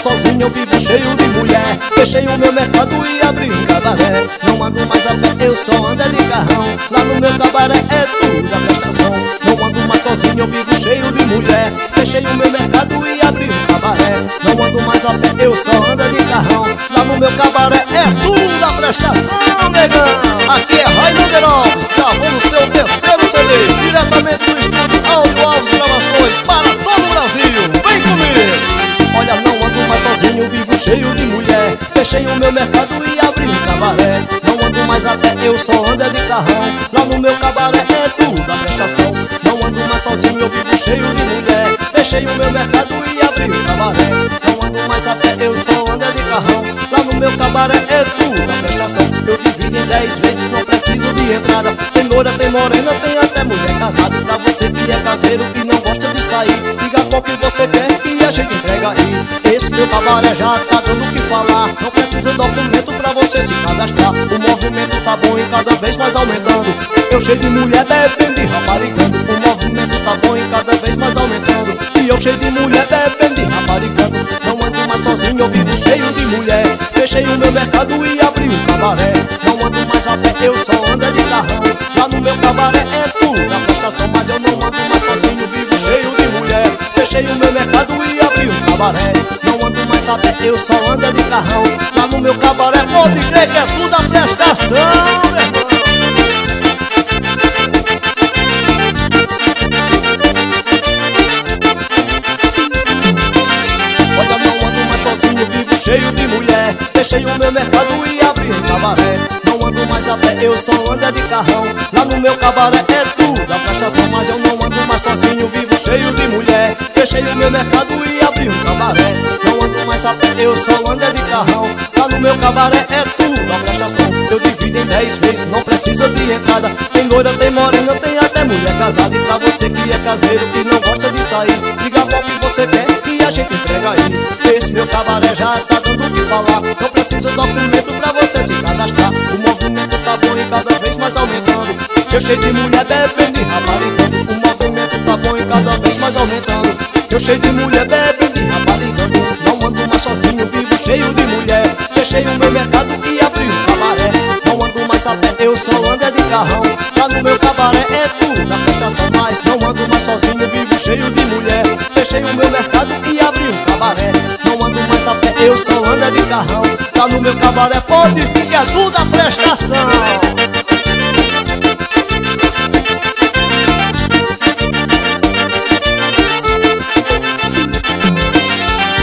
sozinho, eu vivo cheio de mulher. Fechei o meu mercado e abri um cabaré. Não ando mais a pé, eu só ando de carrão. Lá no meu cabaré é tudo a prestação. Não ando mais sozinho, eu vivo cheio de mulher. Fechei o meu mercado e abri um cabaré. Não ando mais a pé, eu só ando de carrão. Lá no meu cabaré é tudo a prestação, negão. Aqui é Raimundo Alves, gravando o seu terceiro CD, diretamente do estúdio Áudio Alves Gravações para todo o Brasil. Vem comigo! Olha, não ando mais sozinho, vivo cheio de mulher. Fechei o meu mercado e abri um cabaré. Não ando mais a pé, eu só ando de carrão. Lá no meu cabaré é tudo a prestação. Não ando mais sozinho, eu vivo cheio de mulher. Fechei o meu mercado e abri um cabaré. Não ando mais a pé, eu só ando de carrão. Lá no meu cabaré é tudo a prestação. Eu divido em 10 vezes, não preciso de entrada. Tem loira, tem morena, tem até mulher casada. Pra você que é caseiro e não gosta de sair, diga qual que você quer e a gente entrega aí. Esse meu cabaré já tá dando o que falar. Não precisa de documento pra você se cadastrar. O movimento tá bom e cada vez mais aumentando. Eu cheio de mulher bebendo e raparigando. O movimento tá bom e cada vez mais aumentando. E eu cheio de mulher bebendo e raparigando. Não ando mais sozinho, eu vivo cheio de mulher. Fechei o meu mercado e abri um cabaré. Não ando mais a pé, eu só ando de carrão. Lá no meu cabaré é tudo a prestação. Mas eu não ando mais sozinho, vivo cheio de mulher. Fechei o meu mercado e abri um cabaré. Não ando mais a pé, eu só ando de carrão. Lá no meu cabaré pode crer que é tudo a prestação, meu irmão. Olha, não ando mais sozinho, vivo cheio de mulher. Fechei o meu mercado e abri um cabaré. Não ando mais a pé, eu só ando de carrão. Lá no meu cabaré é tudo a prestação. Mas eu não ando mais sozinho, vivo cheio de mulher. Fechei o meu mercado e abri um cabaré. Não ando mais a pé, eu só ando de carrão. Lá no meu cabaré é tudo a prestação. Eu divido em 10 vezes, não precisa de entrada. Tem loira, tem morena, tem até mulher casada. E pra você que é caseiro e não gosta de sair, diga qual que você quer e a gente entrega aí. Esse meu cabaré já tá dando o que falar. Não precisa de documento pra você se cadastrar. O movimento tá bom e cada vez mais aumentando. Eu cheio de mulher bebendo e raparigando. O movimento tá bom e cada vez mais aumentando. Eu cheio de mulher bebendo e raparigando. Não ando mais sozinho, vivo cheio de mulher. Fechei o meu mercado e abri um cabaré. Não ando mais a pé, eu só ando de carrão. Lá no meu cabaré é tudo a prestação. Mas não ando mais sozinho, vivo cheio de mulher. Fechei o meu mercado e abri um cabaré. Não ando mais a pé, eu só ando de carrão. Lá no meu cabaré pode vir que é tudo a prestação.